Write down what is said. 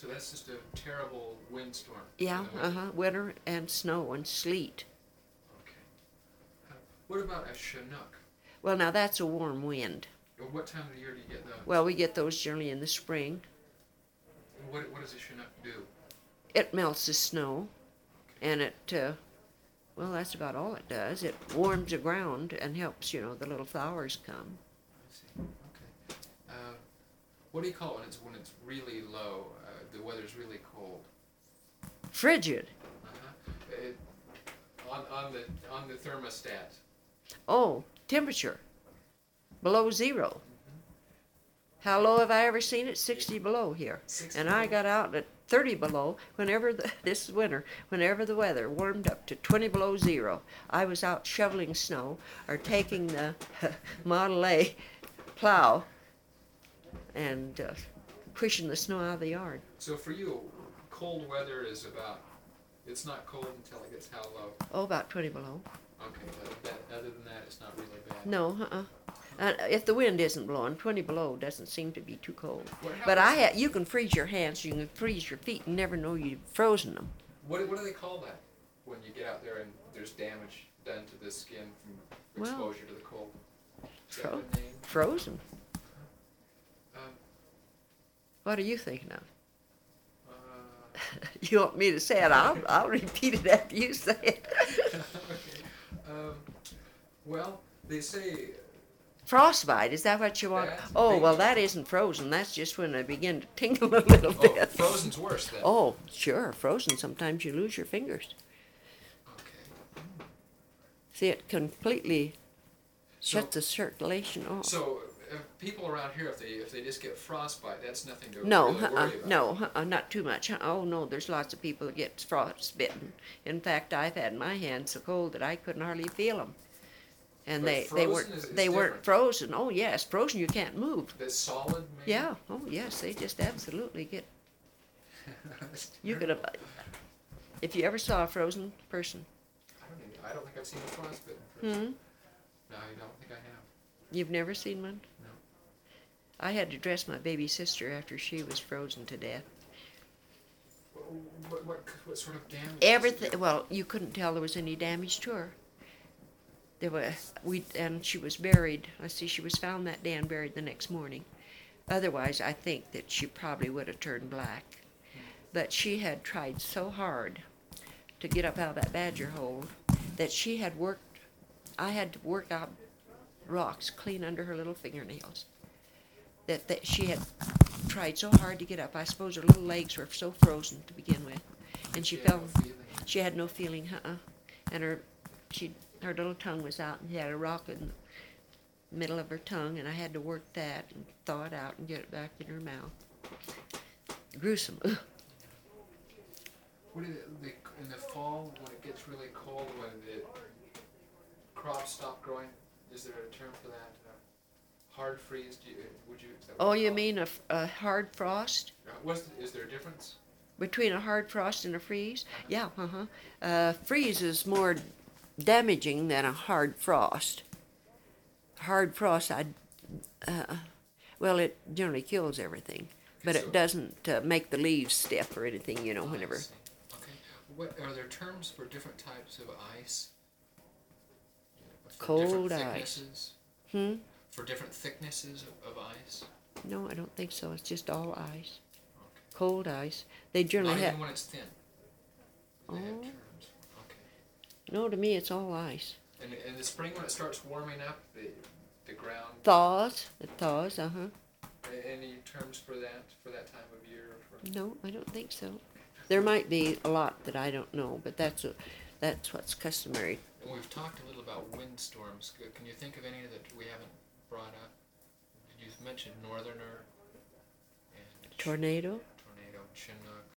So that's just a terrible windstorm. Yeah, winter and snow and sleet. Okay. What about a Chinook? Well, now that's a warm wind. What time of the year do you get those? Well, we get those generally in the spring. What does a Chinook do? It melts the snow, and well, that's about all it does. It warms the ground and helps, the little flowers come. I see. Okay. What do you call it when it's really low? The weather's really cold. Frigid. On the thermostat. Oh, temperature. Below zero. How low have I ever seen it? 60 below here. 60 and below. I got out at 30 below this is winter, whenever the weather warmed up to 20 below zero. I was out shoveling snow or taking the Model A plow and pushing the snow out of the yard. So for you, cold weather is it's not cold until it gets how low? Oh, about 20 below. Okay, other than that, it's not really bad. No, if the wind isn't blowing, 20 below doesn't seem to be too cold. But you can freeze your hands, you can freeze your feet, and never know you've frozen them. What do they call that when you get out there and there's damage done to the skin from exposure to the cold? Is that a name? Frozen. What are you thinking of? You want me to say it? I'll repeat it after you say it. Okay. Well, they say frostbite. Is that what you want? Oh, well, that isn't frozen. That's just when I begin to tingle a little Oh, bit. frozen's worse then. Oh, sure. Frozen. Sometimes you lose your fingers. Okay. See, it completely shuts the circulation off. So, people around here, if they just get frostbite, that's nothing to No, really worry about. no, not too much. Oh, no, there's lots of people that get frostbitten. In fact, I've had my hands so cold that I couldn't hardly feel them. And But they frozen is weren't different. frozen. Oh yes, frozen you can't move. That's solid, maybe? Yeah. Oh yes, they just absolutely get. You could have, if you ever saw a frozen person. I don't think I've seen a frostbitten Hmm. person. No, I don't think I have. You've never seen one? No. I had to dress my baby sister after she was frozen to death. What sort of damage? Everything. Well, you couldn't tell there was any damage to her. And she was buried. I see she was found that day and buried the next morning. Otherwise, I think that she probably would have turned black. But she had tried so hard to get up out of that badger hole that I had to work out rocks clean under her little fingernails. That she had tried so hard to get up. I suppose her little legs were so frozen to begin with. And she fell. No feeling. She had no feeling, And her little tongue was out, and she had a rock in the middle of her tongue, and I had to work that and thaw it out and get it back in her mouth. Gruesome. What is it, in the fall, when it gets really cold, when the crops stop growing, is there a term for that? Hard freeze? Is that what Oh, you you call it? mean a hard frost? Is there a difference? Between a hard frost and a freeze? Yeah, freeze is more damaging than a hard frost. Hard frost, it generally kills everything, but it doesn't make the leaves stiff or anything, whenever. I see. Okay. Are there terms for different types of ice? For Cold different ice. thicknesses? For different thicknesses of ice? No, I don't think so. It's just all ice. Okay. Cold ice. They generally Not have. even when it's thin? They have terms. Okay. No, to me it's all ice. And in the spring when it starts warming up, the ground... It thaws, Any terms for that time of year? No, I don't think so. There might be a lot that I don't know, but that's what's customary. And we've talked a little about windstorms. Can you think of any that we haven't brought up? You mentioned northerner and Tornado, Chinook.